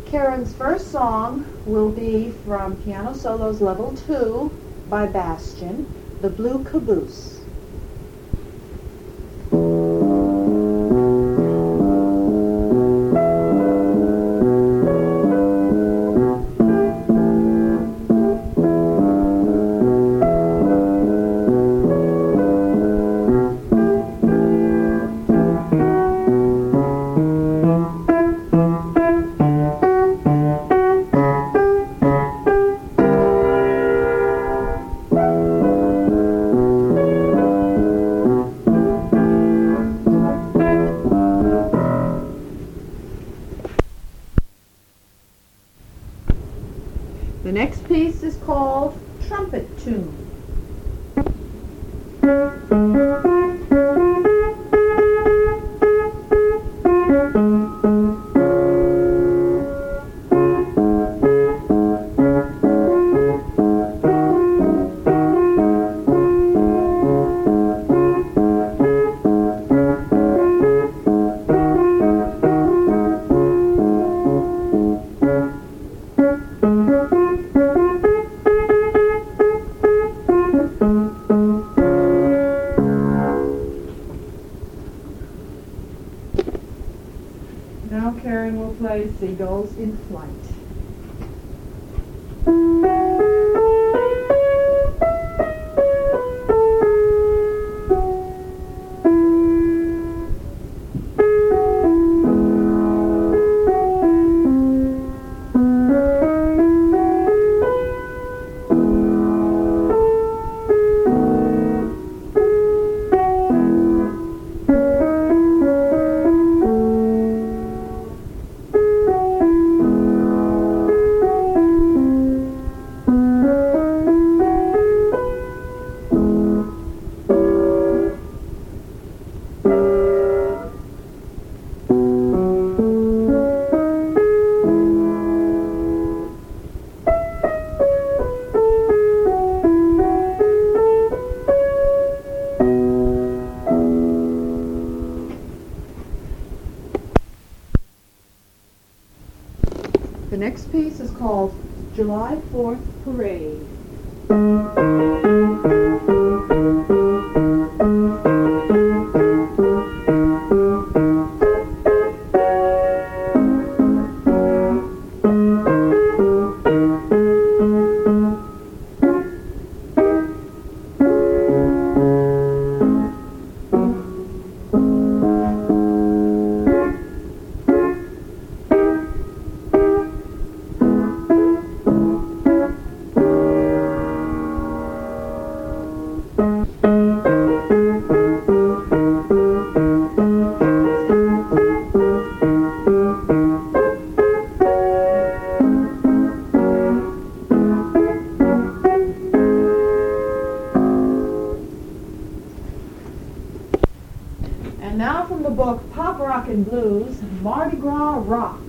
Karen's first song will be from Piano Solos Level 2 by Bastian, The Blue Caboose. The next piece is called Trumpet Tune. Now Karen will play Seagulls in Flight. The next piece is called July 4th Parade. And now from the book Pop Rock and Blues, Mardi Gras Rock.